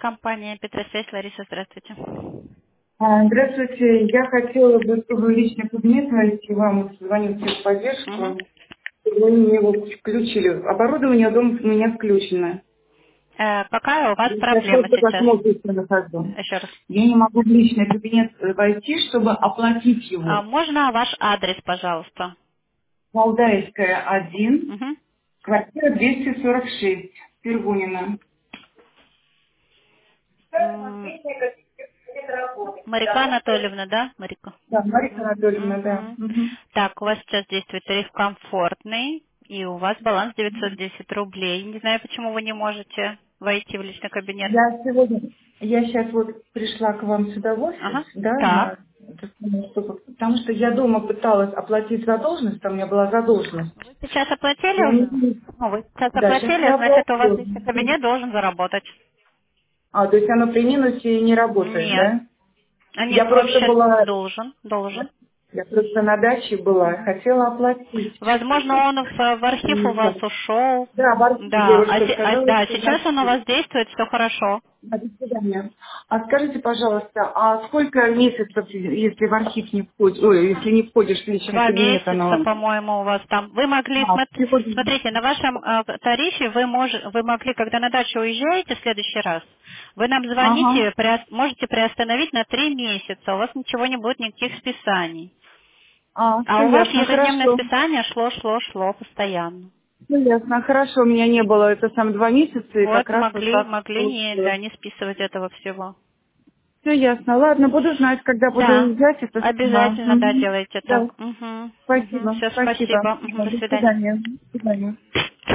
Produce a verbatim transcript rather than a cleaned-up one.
Компания Петросвязь, Лариса, здравствуйте. А, Здравствуйте, я хотела бы, чтобы в личный кабинет войти, вам звоню в техподдержку, Угу. чтобы вы мне его включили. Оборудование дома у меня включено. Э, какая у вас Я сейчас проблема просто как сейчас? мог быстро нахожу. Еще раз. Я не могу в личный кабинет войти, чтобы оплатить А его. можно ваш адрес, пожалуйста? Валдаевская, один, Угу. квартира двести сорок шесть, Пергунина. М, Марика Анатольевна, да? Марика. Да, Мария Анатольевна, да. Угу. Мгм. Так, у вас сейчас действует тариф комфортный, и у вас баланс девятьсот десять рублей. Не знаю, почему вы не можете войти в личный кабинет. Я сегодня, я сейчас вот пришла к вам сюда в офис, Ага. да, на, Так. это самое, чтобы- потому что я дома пыталась оплатить задолженность, там у меня была задолженность. Вы сейчас оплатили Я уже? не, Ну, вы сейчас да, сейчас оплатили, я значит, у вас оплатила. личный кабинет должен заработать. А, то есть оно при минусе не работает, Нет. да? А Я нет, просто вообще была, должен, должен. я просто на даче была, хотела оплатить. Возможно, он в, в И архив у вас никак. ушел. Да, в архиве Да, а, девушка се- а- сказала, да, что сейчас он у значит, вас действует, все хорошо. да, до свидания. А скажите, пожалуйста, а сколько месяцев, если в архив не входишь, ой, если не входишь в личный Два кабинет, месяца, оно... по-моему, у вас там. Вы могли, А, смо- всего два смотрите, месяца. на вашем э, тарифе вы, мож- вы могли, когда на дачу уезжаете в следующий раз, вы нам Ага. звоните, приос- можете приостановить на три месяца, у вас ничего не будет, никаких списаний. А, А все у вас ясно, ежедневное хорошо. списание шло, шло, шло постоянно. Все ясно, хорошо. У меня не было это сам два месяца, и как Вот, раз вот могли, так могли не, получилось. да, не списывать этого всего. Все ясно. Ладно, буду знать, когда буду Да, уезжать, это сама. обязательно, да, Мгм. делайте Да. так. Угу, угу. Спасибо. Все, Спасибо. спасибо. Мгм, Да, до до свидания. свидания. До свидания.